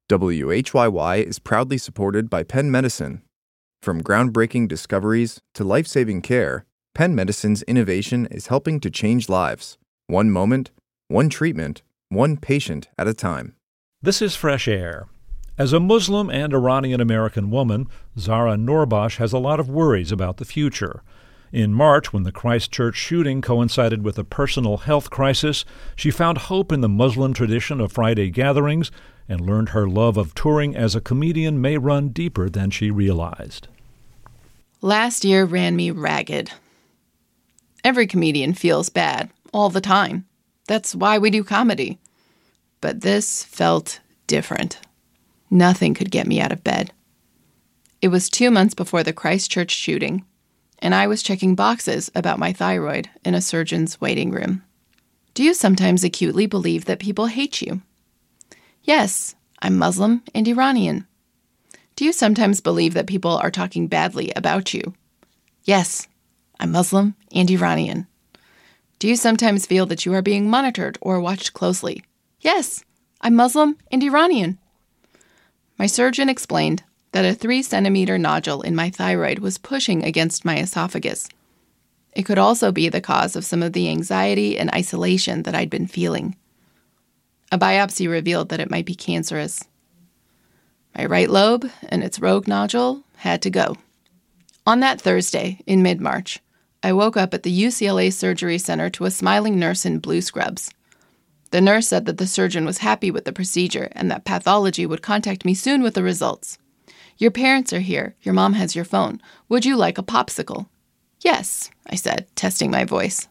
WHYY is proudly supported by Penn Medicine. From groundbreaking discoveries to life-saving care, Penn Medicine's innovation is helping to change lives. One moment, one treatment, one patient at a time. This is Fresh Air. As a Muslim and Iranian-American woman, Zara Norbash has a lot of worries about the future. In March, when the Christchurch shooting coincided with a personal health crisis, she found hope in the Muslim tradition of Friday gatherings and learned her love of touring as a comedian may run deeper than she realized. Last year ran me ragged. Every comedian feels bad, all the time. That's why we do comedy. But this felt different. Nothing could get me out of bed. It was 2 months before the Christchurch shooting, and I was checking boxes about my thyroid in a surgeon's waiting room. Do you sometimes acutely believe that people hate you? Yes, I'm Muslim and Iranian. Do you sometimes believe that people are talking badly about you? Yes, I'm Muslim and Iranian. Do you sometimes feel that you are being monitored or watched closely? Yes, I'm Muslim and Iranian. My surgeon explained that a 3-centimeter nodule in my thyroid was pushing against my esophagus. It could also be the cause of some of the anxiety and isolation that I'd been feeling. A biopsy revealed that it might be cancerous. My right lobe and its rogue nodule had to go. On that Thursday, in mid-March, I woke up at the UCLA Surgery Center to a smiling nurse in blue scrubs. The nurse said that the surgeon was happy with the procedure and that pathology would contact me soon with the results. Your parents are here. Your mom has your phone. Would you like a popsicle? Yes, I said, testing my voice.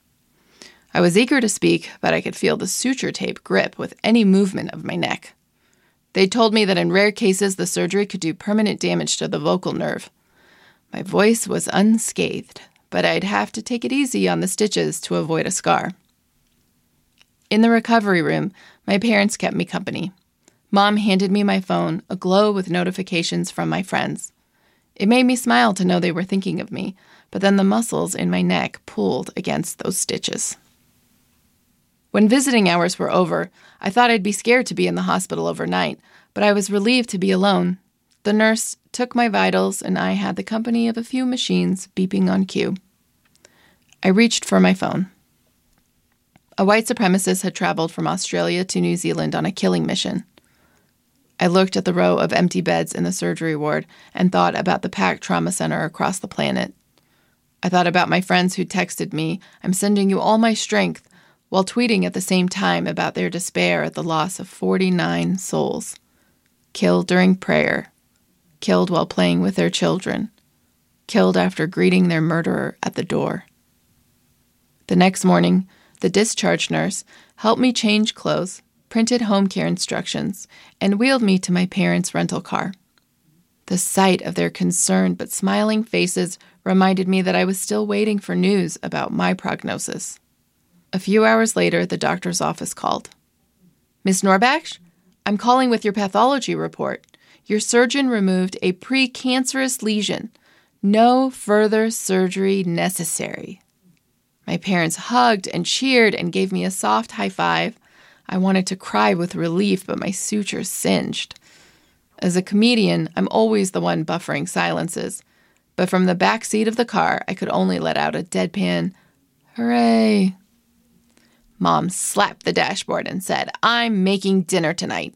I was eager to speak, but I could feel the suture tape grip with any movement of my neck. They told me that in rare cases the surgery could do permanent damage to the vocal nerve. My voice was unscathed, but I'd have to take it easy on the stitches to avoid a scar. In the recovery room, my parents kept me company. Mom handed me my phone, aglow with notifications from my friends. It made me smile to know they were thinking of me, but then the muscles in my neck pulled against those stitches. When visiting hours were over, I thought I'd be scared to be in the hospital overnight, but I was relieved to be alone. The nurse took my vitals, and I had the company of a few machines beeping on cue. I reached for my phone. A white supremacist had traveled from Australia to New Zealand on a killing mission. I looked at the row of empty beds in the surgery ward and thought about the packed trauma center across the planet. I thought about my friends who texted me, "I'm sending you all my strength," while tweeting at the same time about their despair at the loss of 49 souls. Killed during prayer. Killed while playing with their children. Killed after greeting their murderer at the door. The next morning, the discharge nurse helped me change clothes, printed home care instructions, and wheeled me to my parents' rental car. The sight of their concerned but smiling faces reminded me that I was still waiting for news about my prognosis. A few hours later, the doctor's office called. "Miss Norbash, I'm calling with your pathology report. Your surgeon removed a precancerous lesion. No further surgery necessary." My parents hugged and cheered and gave me a soft high five. I wanted to cry with relief, but my suture singed. As a comedian, I'm always the one buffering silences. But from the back seat of the car, I could only let out a deadpan, "Hooray." Mom slapped the dashboard and said, "I'm making dinner tonight."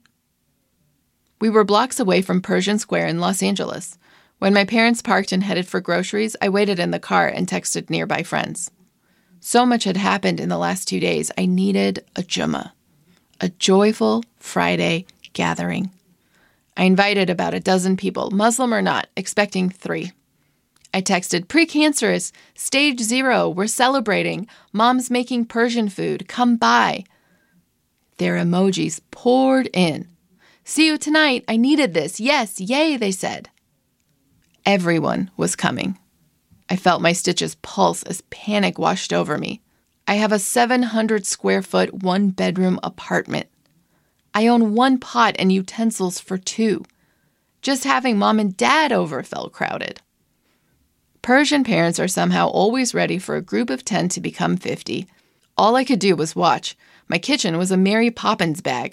We were blocks away from Pershing Square in Los Angeles. When my parents parked and headed for groceries, I waited in the car and texted nearby friends. So much had happened in the last 2 days, I needed a Jummah, a joyful Friday gathering. I invited about a dozen people, Muslim or not, expecting 3. I texted, "Precancerous, stage 0, we're celebrating. Mom's making Persian food, come by." Their emojis poured in. "See you tonight, I needed this. Yes, yay," they said. Everyone was coming. I felt my stitches pulse as panic washed over me. I have a 700 square foot, 1-bedroom apartment. I own 1 pot and utensils for 2. Just having mom and dad over felt crowded. Persian parents are somehow always ready for a group of 10 to become 50. All I could do was watch. My kitchen was a Mary Poppins bag.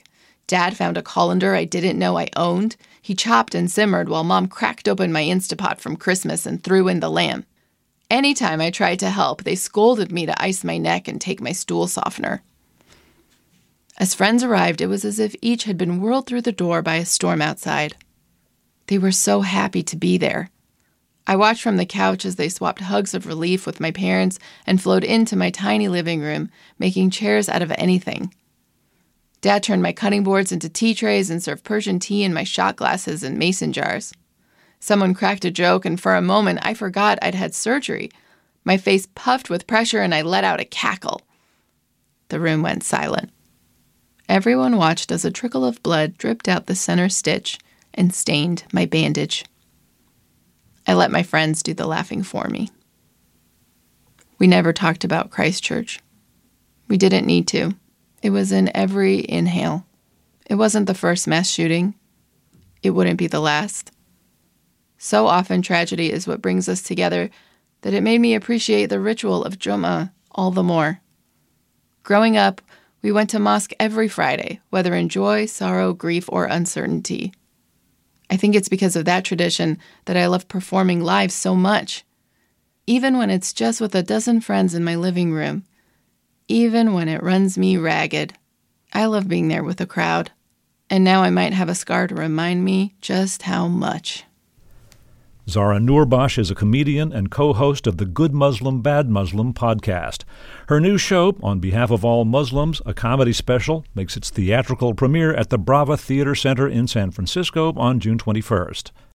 Dad found a colander I didn't know I owned. He chopped and simmered while Mom cracked open my Instapot from Christmas and threw in the lamb. Anytime I tried to help, they scolded me to ice my neck and take my stool softener. As friends arrived, it was as if each had been whirled through the door by a storm outside. They were so happy to be there. I watched from the couch as they swapped hugs of relief with my parents and flowed into my tiny living room, making chairs out of anything. Dad turned my cutting boards into tea trays and served Persian tea in my shot glasses and mason jars. Someone cracked a joke, and for a moment I forgot I'd had surgery. My face puffed with pressure, and I let out a cackle. The room went silent. Everyone watched as a trickle of blood dripped out the center stitch and stained my bandage. I let my friends do the laughing for me. We never talked about Christchurch. We didn't need to. It was in every inhale. It wasn't the first mass shooting. It wouldn't be the last. So often tragedy is what brings us together that it made me appreciate the ritual of Jum'ah all the more. Growing up, we went to mosque every Friday, whether in joy, sorrow, grief, or uncertainty. I think it's because of that tradition that I love performing live so much. Even when it's just with a dozen friends in my living room. Even when it runs me ragged. I love being there with a crowd. And now I might have a scar to remind me just how much. Zahra Noorbash is a comedian and co-host of the Good Muslim, Bad Muslim podcast. Her new show, On Behalf of All Muslims, a comedy special, makes its theatrical premiere at the Brava Theater Center in San Francisco on June 21st.